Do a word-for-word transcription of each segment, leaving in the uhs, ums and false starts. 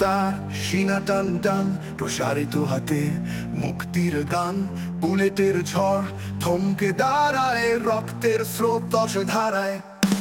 তার সিনা টান টান প্রসারিত হাতে মুক্তির গান বুলেটের ঝড় থমকে দাঁড়ায় রক্তের স্রোত ধারায়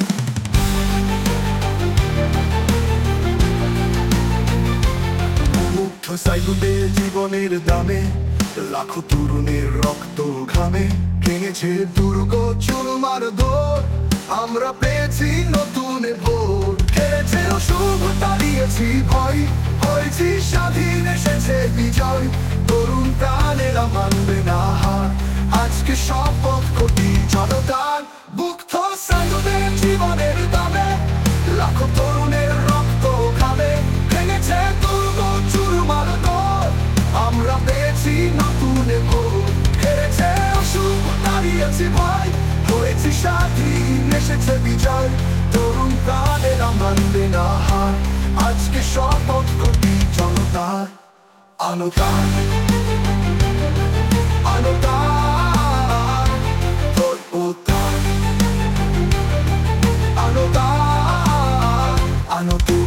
মুগ্ধ সাইদুদের জীবনের দামে লাখো তরুণের রক্ত ঘামে ভেঙেছে দুর্গ চুরমার দোর আমরা পেয়েছি নতুন ভোর হেরেছে অশুভ তাড়িয়েছি ভয় হয়েছি স্বাধীন এসেছে বিজয় তরুণ প্রাণেরা মানবে না হার আজকে শপথ কোটি জনতার মুগ্ধ সাইদুদের জীবনের দামে লাখো তরুণের রক্ত ঘামে ভেঙেছে দুর্গ চুরমার দোর আমরা পেয়েছি নতুন ভোর হেরেছে অশুভ দাঁড়িয়েছি ভয় হয়েছি স্বাধীন এসেছে বিজয় তরুণ প্রাণেরা মানবে না হার আজকে শপথ কোটি জনতার আলোতার আলোতার তোর উত্তার আলোতার আলোতার